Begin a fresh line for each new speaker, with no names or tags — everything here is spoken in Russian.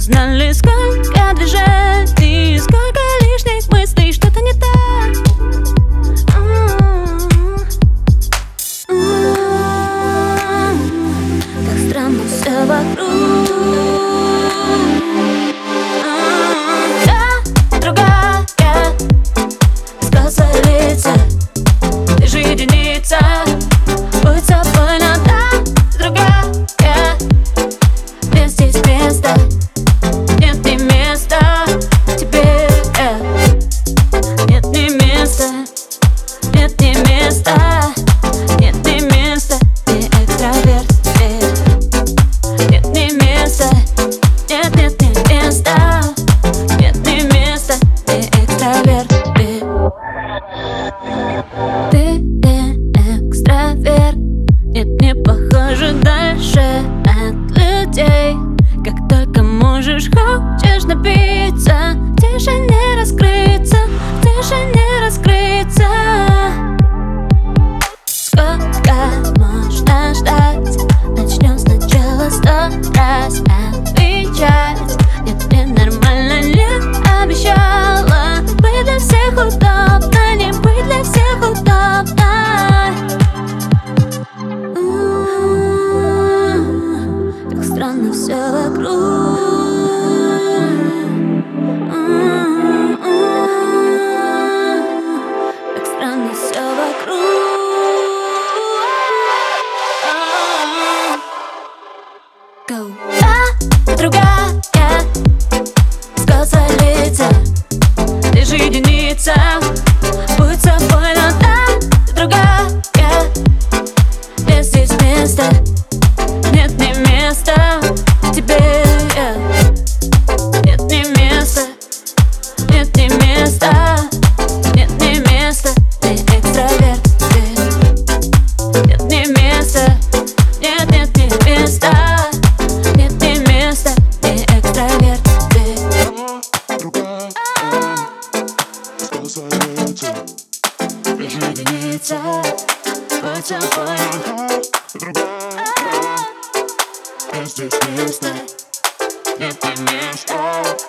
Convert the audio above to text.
знали, сколько движений, сколько лишних мыслей, что-то не так. Как странно все вокруг. Я другая, сказала лица, ты же единица. Будь собой, но да, другая. Здесь есть место, нет ни места тебе. Нет ни места, нет ни места, нет ни места, ты экстраверт. Нет ни места, нет ни места, нет ни места, ты экстраверт. Ты экстраверт. Нет, не похоже дальше от людей. Как только можешь, хочешь напиться, тише не раскрыться, тише не раскрыться. Сколько можно ждать? Начнем сначала 100 раз отвечать. Нет, мне нормально, не обещала быть для всех удобно, не быть для всех удобно. Как странно все вокруг. Как странно все вокруг. Go. Другая, сказала лица, ты же единица. Будь собой, но да, другая. Здесь есть место, нет ни места тебе. Нет ни места, нет ни места, нет ни места, ты экстраверт. Нет ни места, нет ни места, нет ни места, ты экстраверт.
Другая, сказала лица, ты же единица. Будь собой, другая. Здесь место, нет ни места.